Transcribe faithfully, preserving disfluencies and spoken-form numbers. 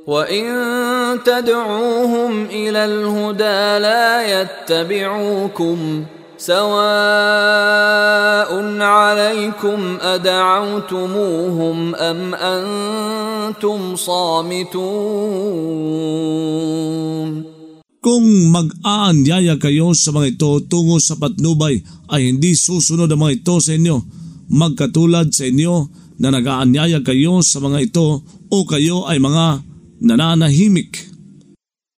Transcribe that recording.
وَإِن تَدْعُوهُمْ إِلَى الْهُدَى لَا يَتَّبِعُوكُمْ سَوَاءٌ عَلَيْكُمْ أَدَعَوْتُمُوهُمْ أَمْ أَنْتُمْ صَامِتُونَ. Kung mag-aanyaya kayo sa mga ito tungo sa patnubay ay hindi susunod ang mga ito sa inyo, magkatulad sa inyo na nag-aanyaya kayo sa mga ito o kayo ay mga nananahimik.